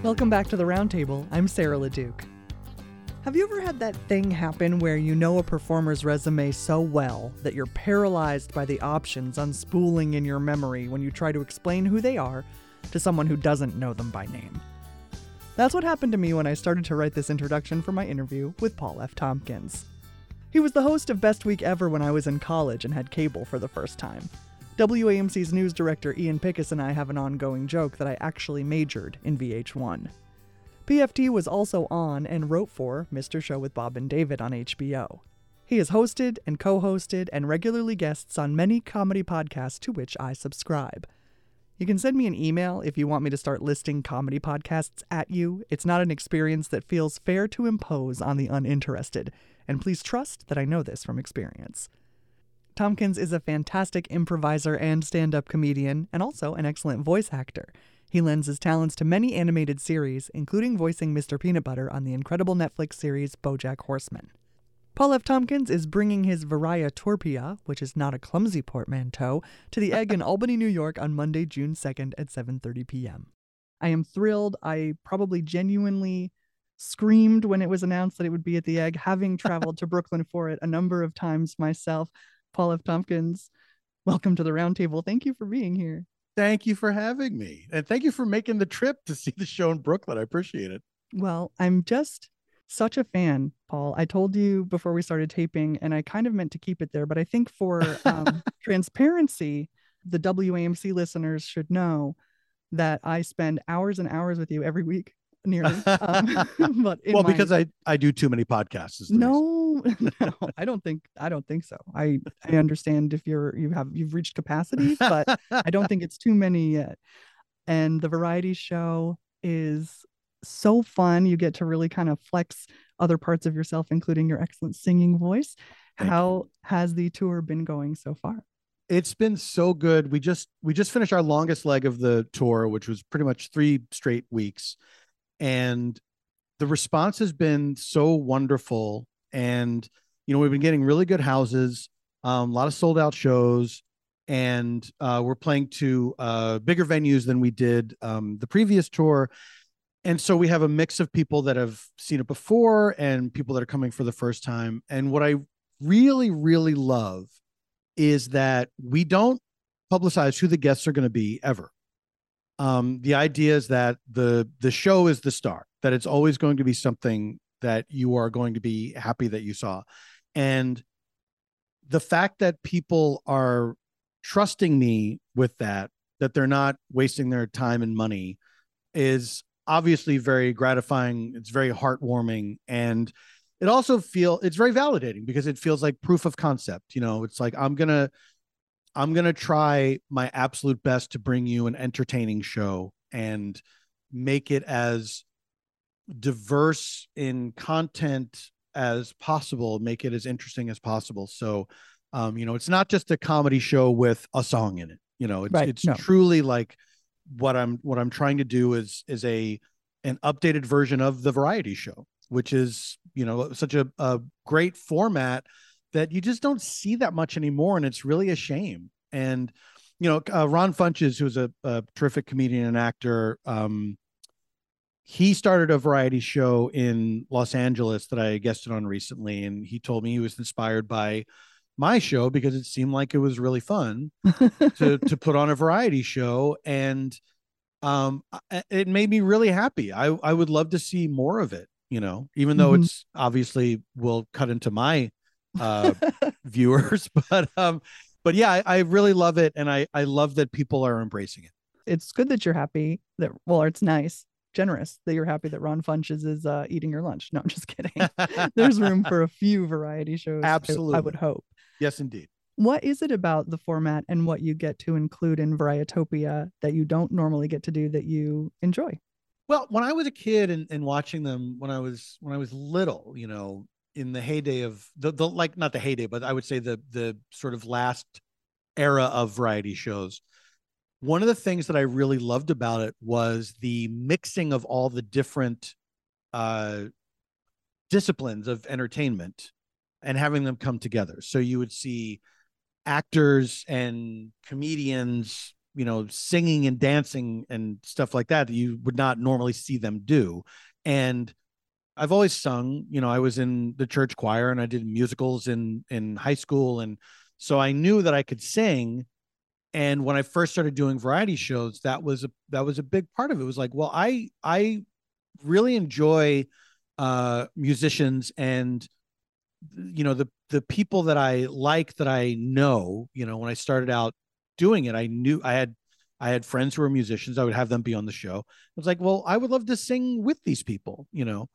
Welcome back to the Roundtable. I'm Sarah LeDuc. Have you ever had that thing happen where you know a performer's resume so well that you're paralyzed by the options unspooling in your memory when you try to explain who they are to someone who doesn't know them by name? That's what happened to me when I started to write this introduction for my interview with Paul F. Tompkins. He was the host of Best Week Ever when I was in college and had cable for the first time. WAMC's news director Ian Pickus and I have an ongoing joke that I actually majored in VH1. PFT was also on and wrote for Mr. Show with Bob and David on HBO. He has hosted and co-hosted and regularly guests on many comedy podcasts to which I subscribe. You can send me an email if you want me to start listing comedy podcasts at you. It's not an experience that feels fair to impose on the uninterested, and please trust that I know this from experience. Tompkins is a fantastic improviser and stand-up comedian, and also an excellent voice actor. He lends his talents to many animated series, including voicing Mr. Peanut Butter on the incredible Netflix series BoJack Horseman. Paul F. Tompkins is bringing his Variatorpia, which is not a clumsy portmanteau, to the Egg in Albany, New York on Monday, June 2nd at 7:30 p.m. I am thrilled. I probably genuinely screamed when it was announced that it would be at the Egg, having traveled to Brooklyn for it a number of times myself. Paul F. Tompkins, welcome to the Roundtable. Thank you for being here. Thank you for having me. And thank you for making the trip to see the show in Brooklyn. I appreciate it. Well, I'm just such a fan, Paul. I told you before we started taping, and I kind of meant to keep it there, but I think for transparency, the WAMC listeners should know that I spend hours and hours with you every week, nearly. But because I do too many podcasts. No, I don't think so. I understand if you've reached capacity, but I don't think it's too many yet. And the variety show is so fun. You get to really kind of flex other parts of yourself, including your excellent singing voice. How has the tour been going so far? It's been so good. We just finished our longest leg of the tour, which was pretty much 3 straight weeks. And the response has been so wonderful. And, we've been getting really good houses, a lot of sold out shows, and we're playing to bigger venues than we did the previous tour. And so we have a mix of people that have seen it before and people that are coming for the first time. And what I really, really love is that we don't publicize who the guests are going to be ever. The idea is that the show is the star, that it's always going to be something that you are going to be happy that you saw. And the fact that people are trusting me with that they're not wasting their time and money is obviously very gratifying. It's very heartwarming. And it also it's very validating because it feels like proof of concept. It's like, I'm going to try my absolute best to bring you an entertaining show and make it as diverse in content as possible, make it as interesting as possible. So, it's not just a comedy show with a song in it. It's truly like what I'm trying to do is an updated version of the variety show, which is, such a great format that you just don't see that much anymore. And it's really a shame. And, Ron Funches, who's a terrific comedian and actor, he started a variety show in Los Angeles that I guested on recently. And he told me he was inspired by my show because it seemed like it was really fun to put on a variety show. And it made me really happy. I would love to see more of it, even though it's obviously will cut into my viewers, but yeah, I really love it. And I love that people are embracing it. It's good that you're happy it's nice, generous that you're happy that Ron Funches is eating your lunch. No, I'm just kidding. There's room for a few variety shows. Absolutely. I would hope. Yes, indeed. What is it about the format and what you get to include in Varietopia that you don't normally get to do that you enjoy? Well, when I was a kid and watching them when I was little, in the heyday of the like, not the heyday, but I would say the sort of last era of variety shows, one of the things that I really loved about it was the mixing of all the different disciplines of entertainment and having them come together. So you would see actors and comedians singing and dancing and stuff like that you would not normally see them do. And I've always sung, I was in the church choir and I did musicals in high school. And so I knew that I could sing. And when I first started doing variety shows, that was a big part of it. It was like, well, I really enjoy musicians, and the people that I like, that I know, when I started out doing it, I knew I had friends who were musicians. I would have them be on the show. I was like, well, I would love to sing with these people.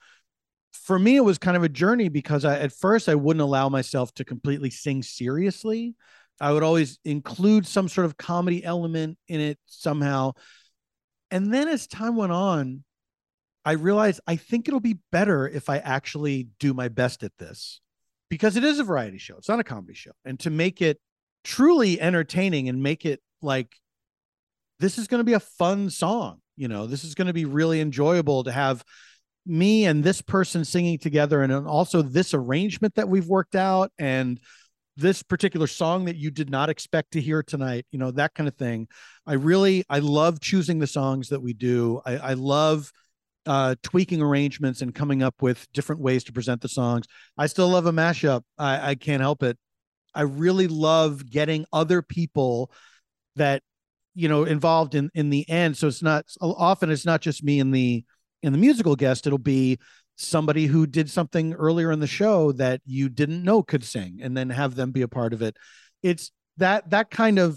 For me, it was kind of a journey because at first I wouldn't allow myself to completely sing seriously. I would always include some sort of comedy element in it somehow. And then as time went on, I realized I think it'll be better if I actually do my best at this, because it is a variety show. It's not a comedy show. And to make it truly entertaining and make it like, this is going to be a fun song. This is going to be really enjoyable to have me and this person singing together. And also this arrangement that we've worked out, and this particular song that you did not expect to hear tonight, that kind of thing. I love choosing the songs that we do. I love tweaking arrangements and coming up with different ways to present the songs. I still love a mashup. I can't help it. I really love getting other people that, involved in the end. So it's not just me and the musical guest. It'll be somebody who did something earlier in the show that you didn't know could sing, and then have them be a part of it. It's that kind of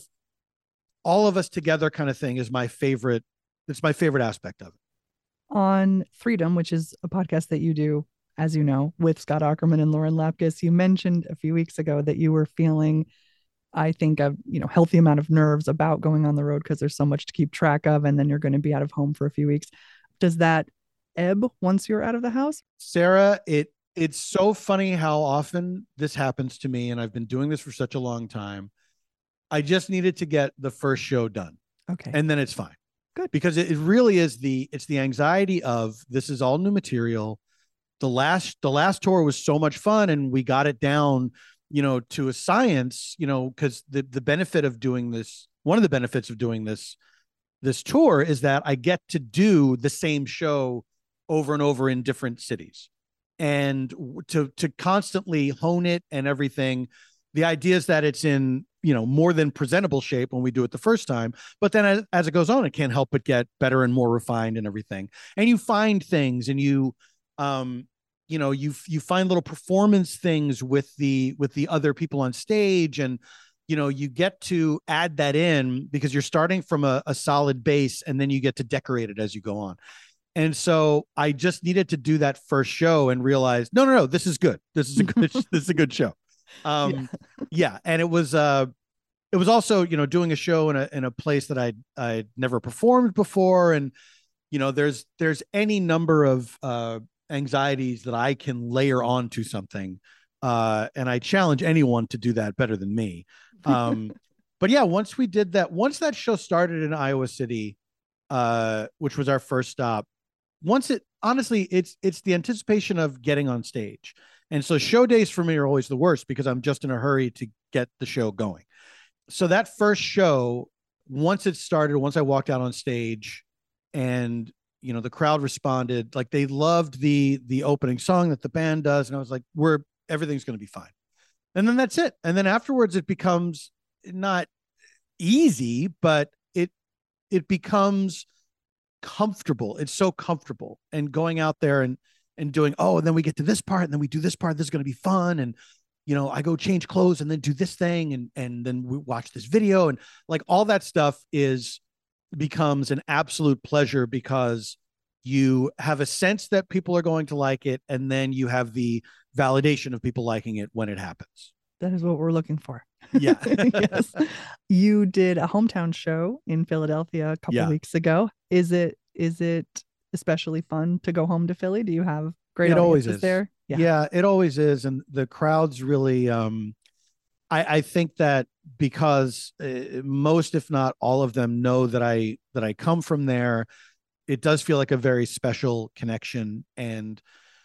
all of us together kind of thing is my favorite. It's my favorite aspect of it. On Freedom, which is a podcast that you do, as you know, with Scott Aukerman and Lauren Lapkus, you mentioned a few weeks ago that you were feeling, I think, a healthy amount of nerves about going on the road because there's so much to keep track of, and then you're going to be out of home for a few weeks. Does that ebb once you're out of the house? Sarah, it's so funny how often this happens to me, and I've been doing this for such a long time. I just needed to get the first show done. Okay. And then it's fine. Good. Because it really is it's the anxiety of, this is all new material. The last tour was so much fun, and we got it down, to a science, because the benefit of doing this, one of the benefits of doing this tour is that I get to do the same show over and over in different cities, and to constantly hone it and everything. The idea is that it's in, more than presentable shape when we do it the first time, but then as it goes on, it can't help but get better and more refined and everything. And you find things, and you find little performance things with the other people on stage, and you get to add that in because you're starting from a solid base, and then you get to decorate it as you go on. And so I just needed to do that first show and realize, no, this is good. This is a good show. Yeah. And it was also, doing a show in a place that I'd never performed before. And, there's any number of anxieties that I can layer onto something. And I challenge anyone to do that better than me. But yeah, once that show started in Iowa City, which was our first stop, it's the anticipation of getting on stage. And so show days for me are always the worst because I'm just in a hurry to get the show going. So that first show, once it started, once I walked out on stage and, the crowd responded, like they loved the opening song that the band does. And I was like, everything's going to be fine. And then that's it. And then afterwards it becomes not easy, but it becomes comfortable. It's so comfortable. And going out there and doing, and then we get to this part, and then we do this part. This is going to be fun. And, I go change clothes and then do this thing. And then we watch this video, and like all that stuff becomes an absolute pleasure because you have a sense that people are going to like it. And then you have the validation of people liking it when it happens. That is what we're looking for. Yeah. Yes. You did a hometown show in Philadelphia a couple weeks ago. Is it especially fun to go home to Philly? Do you have great audiences there? Yeah, it always is. And the crowds really, I think that because most, if not all of them know that I come from there, it does feel like a very special connection. And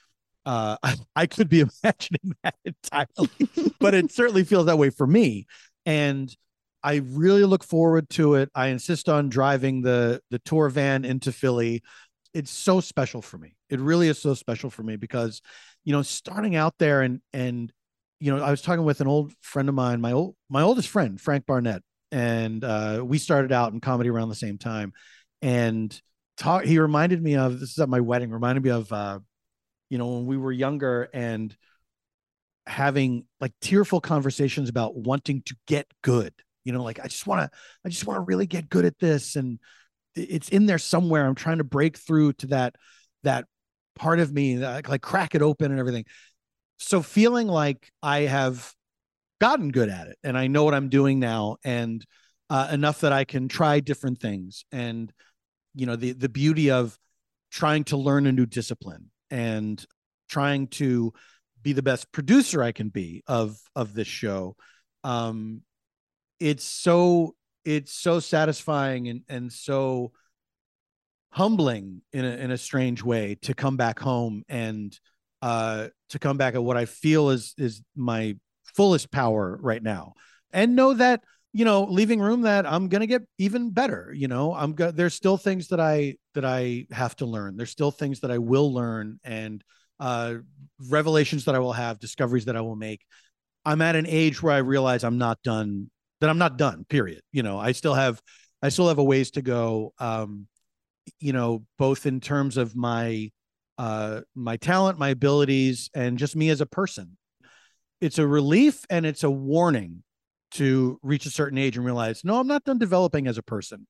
I could be imagining that entirely, but it certainly feels that way for me. And I really look forward to it. I insist on driving the tour van into Philly. It's so special for me. It really is so special for me because, starting out there and I was talking with an old friend of mine, my oldest friend, Frank Barnett, and we started out in comedy around the same time. And he reminded me of, this is at my wedding, reminded me of when we were younger and having like tearful conversations about wanting to get good. Like I just want to really get good at this, and it's in there somewhere. I'm trying to break through to that part of me, that, like crack it open and everything. So feeling like I have gotten good at it and I know what I'm doing now, and enough that I can try different things, and the beauty of trying to learn a new discipline and trying to be the best producer I can be of this show. Um, it's so satisfying and so humbling in a strange way to come back home and to come back at what I feel is my fullest power right now, and know that leaving room, that I'm gonna get even better. There's still things that I have to learn. There's still things that I will learn, and uh revelations that I will have, discoveries that I will make. I'm at an age where I realize I'm not done, period. I still have a ways to go, both in terms of my talent, my abilities, and just me as a person. It's a relief and it's a warning to reach a certain age and realize, no, I'm not done developing as a person.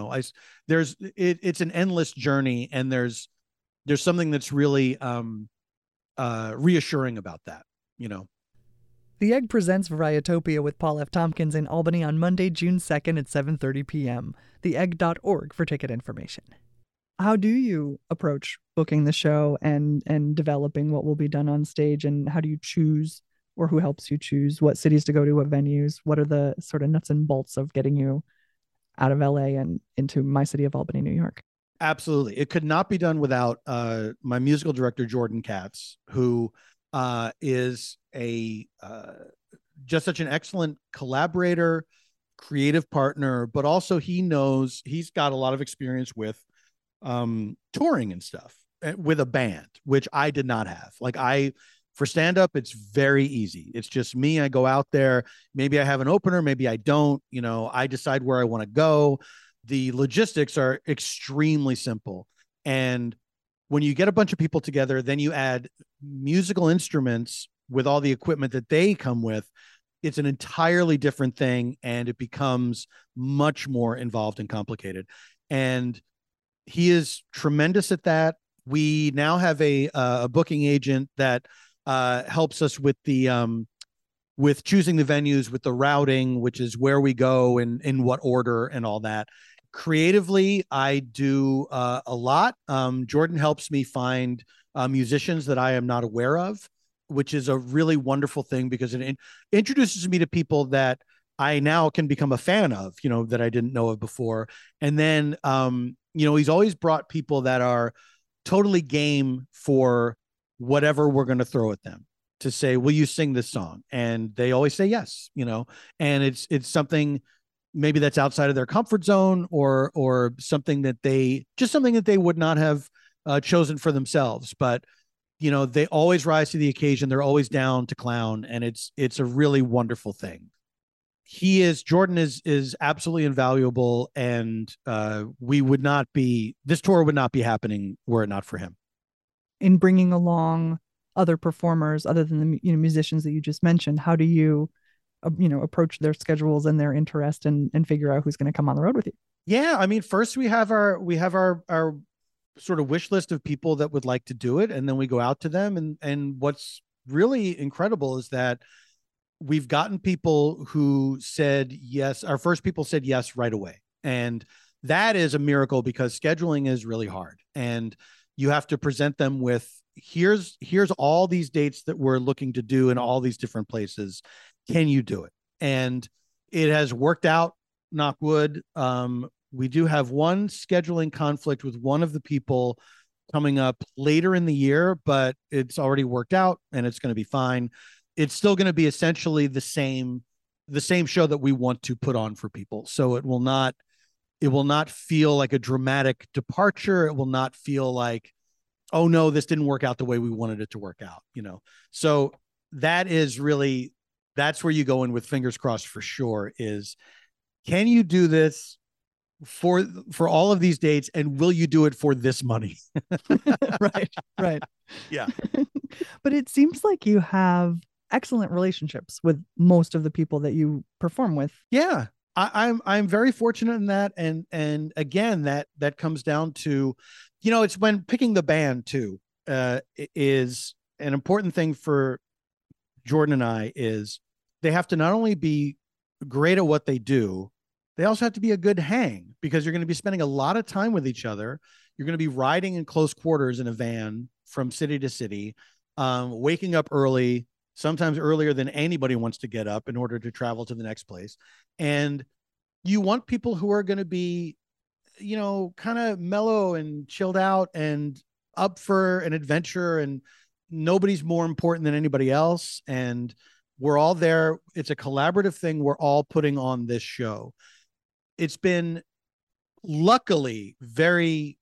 It's an endless journey, and there's something that's really reassuring about that. The Egg presents Varietopia with Paul F. Tompkins in Albany on Monday, June 2nd at 7:30 p.m. theegg.org for ticket information. How do you approach booking the show and developing what will be done on stage, and how do you choose, or who helps you choose what cities to go to, what venues? What are the sort of nuts and bolts of getting you out of LA and into my city of Albany, New York? Absolutely. It could not be done without my musical director, Jordan Katz, who is just such an excellent collaborator, creative partner, but also he's got a lot of experience with touring and stuff with a band, which I did not have. For stand up, it's very easy. It's just me. I go out there. Maybe I have an opener, maybe I don't. I decide where I want to go. The logistics are extremely simple. And when you get a bunch of people together, then you add musical instruments with all the equipment that they come with. It's an entirely different thing, and it becomes much more involved and complicated. And he is tremendous at that. We now have a booking agent that helps us with with choosing the venues, with the routing, which is where we go and in what order and all that. Creatively, I do a lot. Jordan helps me find musicians that I am not aware of, which is a really wonderful thing because it introduces me to people that I now can become a fan of, that I didn't know of before. And then, he's always brought people that are totally game for whatever we're going to throw at them, to say, will you sing this song? And they always say yes, and it's something maybe that's outside of their comfort zone, or something that they would not have chosen for themselves. But, they always rise to the occasion. They're always down to clown. And it's a really wonderful thing. Jordan is absolutely invaluable. And this tour would not be happening were it not for him. In bringing along other performers other than the musicians that you just mentioned, how do you approach their schedules and their interest and figure out who's going to come on the road with you? Yeah, I mean, first we have our sort of wish list of people that would like to do it, and then we go out to them. And what's really incredible is that we've gotten people who said yes. Our first people said yes right away, and that is a miracle because scheduling is really hard, and you have to present them with here's all these dates that we're looking to do in all these different places. Can you do it? And it has worked out, knock wood. We do have one scheduling conflict with one of the people coming up later in the year, but it's already worked out and it's going to be fine. It's still going to be essentially the same the same show that we want to put on for people. So it will not feel like a dramatic departure. It will not feel like, oh no, this didn't work out the way we wanted it to work out, you know? So that is really, that's where you go in with fingers crossed for sure, is can you do this for all of these dates, and will you do it for this money? Right, right. Yeah. But it seems like you have excellent relationships with most of the people that you perform with. Yeah. I'm very fortunate in that. And again, that comes down to, you know, it's when picking the band too, is an important thing for Jordan and I, is they have to not only be great at what they do, they also have to be a good hang, because you're going to be spending a lot of time with each other. You're going to be riding in close quarters in a van from city to city, waking up early, sometimes earlier than anybody wants to get up in order to travel to the next place. And you want people who are going to be, you know, kind of mellow and chilled out and up for an adventure, and nobody's more important than anybody else. And we're all there. It's a collaborative thing. We're all putting on this show. It's been luckily very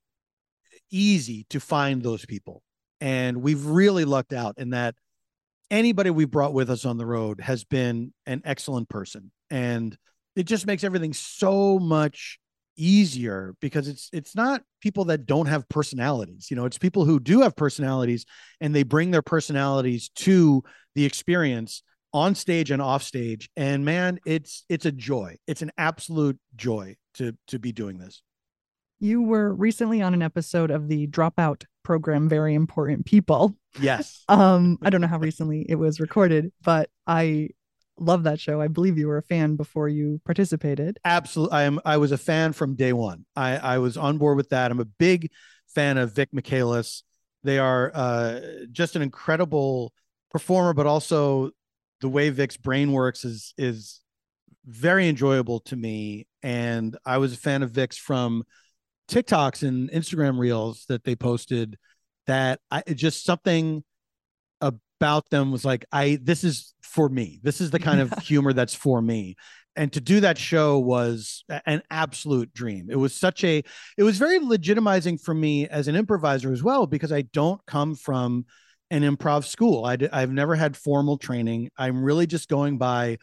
easy to find those people. And we've really lucked out in that anybody we brought with us on the road has been an excellent person. And it just makes everything so much easier, because it's not people that don't have personalities. You know, it's people who do have personalities, and they bring their personalities to the experience on stage and off stage. And man, it's a joy. It's an absolute joy to be doing this. You were recently on an episode of the Dropout program, Very Important People. Yes. I don't know how recently it was recorded, but I love that show. I believe you were a fan before you participated. Absolutely. I was a fan from day one. I was on board with that. I'm a big fan of Vic Michaelis. They are just an incredible performer, but also the way Vic's brain works is very enjoyable to me. And I was a fan of Vic's from TikToks and Instagram reels that they posted, that just something about them was like, this is for me. This is the kind of humor that's for me. And to do that show was an absolute dream. It was very legitimizing for me as an improviser as well, because I don't come from an improv school. I've never had formal training. I'm really just going by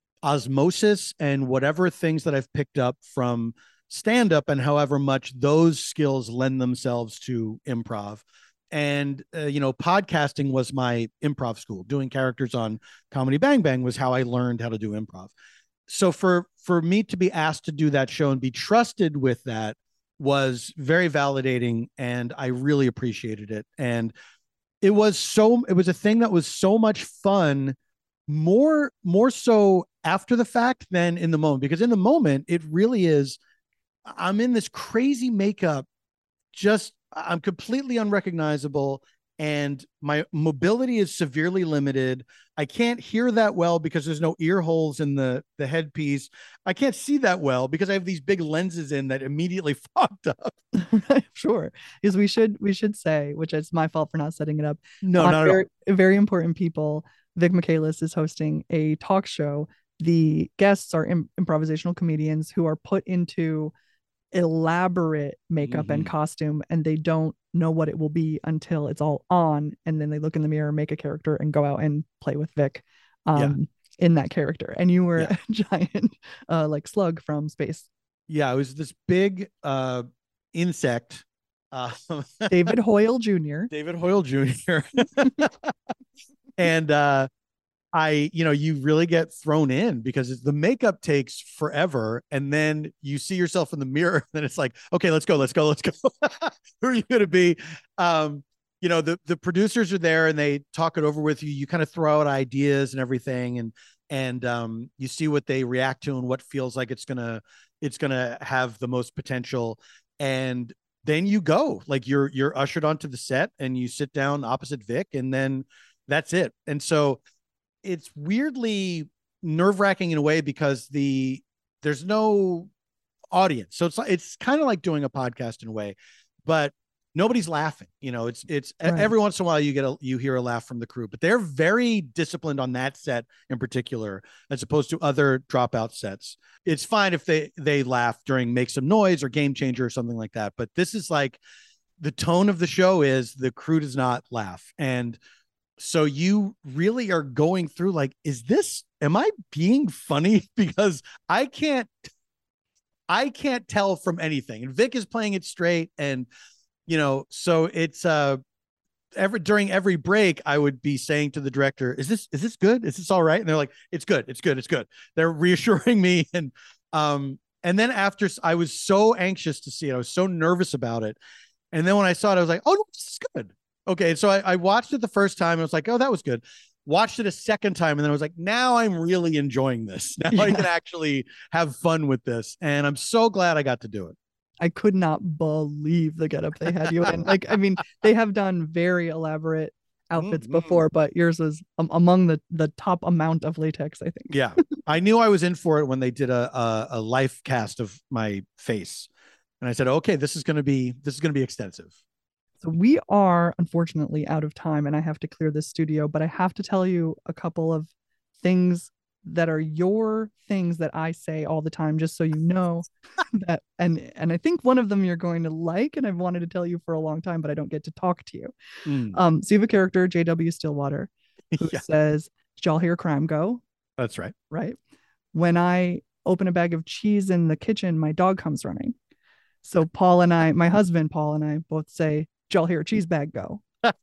osmosis and whatever things that I've picked up from stand up, and however much those skills lend themselves to improv. And, you know, podcasting was my improv school. Doing characters on Comedy Bang Bang was how I learned how to do improv. So for me to be asked to do that show and be trusted with that was very validating, and I really appreciated it. And it was a thing that was so much fun, more so after the fact than in the moment, because in the moment it really is, I'm in this crazy makeup, I'm completely unrecognizable, and my mobility is severely limited. I can't hear that well because there's no ear holes in the headpiece. I can't see that well because I have these big lenses in that immediately fogged up. Sure. Because we should say, which is my fault for not setting it up. No, not at all. Very Important People, Vic Michaelis is hosting a talk show. The guests are improvisational comedians who are put into elaborate makeup and costume, and they don't know what it will be until it's all on, and then they look in the mirror, make a character, and go out and play with Vic in that character. And you were a giant like slug from space. Yeah, it was this big insect. David Hoyle Jr. David Hoyle Jr. And you really get thrown in because the makeup takes forever. And then you see yourself in the mirror, and it's like, okay, let's go. Who are you going to be? The producers are there and they talk it over with you. You kind of throw out ideas and everything. And you see what they react to and what feels like it's going to have the most potential. And then you go, like you're ushered onto the set and you sit down opposite Vic, and then that's it. And so it's weirdly nerve-wracking in a way because there's no audience. So it's kind of like doing a podcast in a way, but nobody's laughing. It's Right. every once in a while you hear a laugh from the crew, but they're very disciplined on that set in particular, as opposed to other dropout sets. It's fine if they laugh during Make Some Noise or Game Changer or something like that, but this is like the tone of the show is the crew does not laugh. And so you really are going through like, am I being funny? Because I can't tell from anything. And Vic is playing it straight. And, so it's, during every break, I would be saying to the director, is this good? Is this all right? And they're like, it's good. It's good. It's good. They're reassuring me. And then after, I was so anxious to see it. I was so nervous about it. And then when I saw it, I was like, oh, no, this is good. Okay. So I watched it the first time. And I was like, oh, that was good. Watched it a second time. And then I was like, now I'm really enjoying this. Now I can actually have fun with this. And I'm so glad I got to do it. I could not believe the getup they had you in. Like, I mean, they have done very elaborate outfits before, but yours was among the top amount of latex, I think. Yeah. I knew I was in for it when they did a life cast of my face. And I said, okay, this is going to be extensive. So we are unfortunately out of time and I have to clear this studio, but I have to tell you a couple of things that are your things that I say all the time, just so you know that. And I think one of them you're going to like, and I've wanted to tell you for a long time, but I don't get to talk to you. So you have a character, J.W. Stillwater, who says, "Did y'all hear crime go?" That's right. Right. When I open a bag of cheese in the kitchen, my dog comes running. So my husband Paul and I both say, "Did y'all hear a cheese bag go?"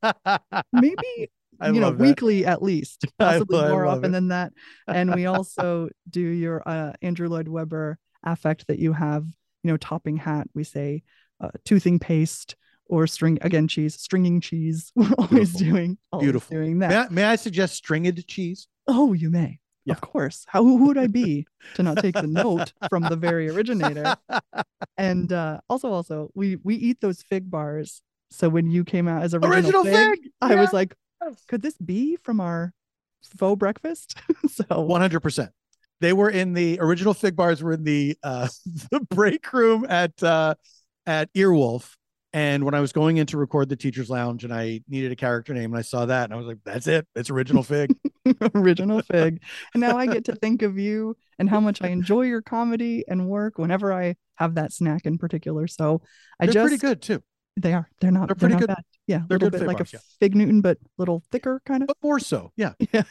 Maybe weekly at least, possibly more often than that. And we also do your Andrew Lloyd Webber affect that you have, topping hat. We say toothing paste or stringing cheese. We're always doing that. May I suggest stringed cheese? Oh, you may. Yeah. Of course. Who would I be to not take the note from the very originator? And also, we eat those fig bars. So when you came out as original fig, I was like, could this be from our faux breakfast? So 100%. They were in the original fig bars were in the break room at Earwolf. And when I was going in to record the Teacher's Lounge and I needed a character name and I saw that and I was like, that's it. It's Original Fig. Original Fig. And now I get to think of you and how much I enjoy your comedy and work whenever I have that snack in particular. So they're pretty good too. They are. They're pretty good. Bad. Yeah. They're a little bit like bars, a Fig Newton, but a little thicker kind of. But more so. Yeah.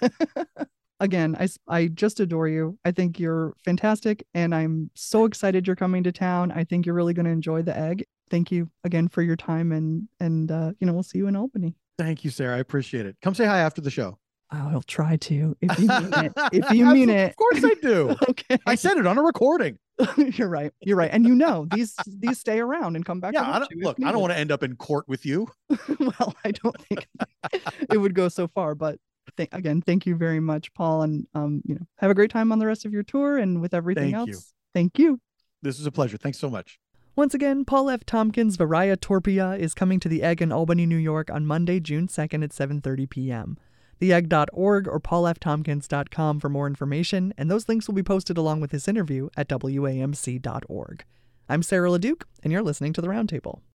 Again, I just adore you. I think you're fantastic. And I'm so excited you're coming to town. I think you're really going to enjoy the egg. Thank you again for your time. And we'll see you in Albany. Thank you, Sarah. I appreciate it. Come say hi after the show. I'll try to, if you mean it. If you mean it. Of course I do. Okay. I said it on a recording. You're right. And these stay around and come back. Yeah. I don't want to end up in court with you. Well, I don't think it would go so far, but thank you very much, Paul. And, have a great time on the rest of your tour and with everything else. Thank you. This is a pleasure. Thanks so much. Once again, Paul F. Tompkins' Varia Torpia is coming to the Egg in Albany, New York on Monday, June 2nd at 7:30 p.m. theegg.org or paulftompkins.com for more information, and those links will be posted along with this interview at wamc.org. I'm Sarah LeDuc, and you're listening to The Roundtable.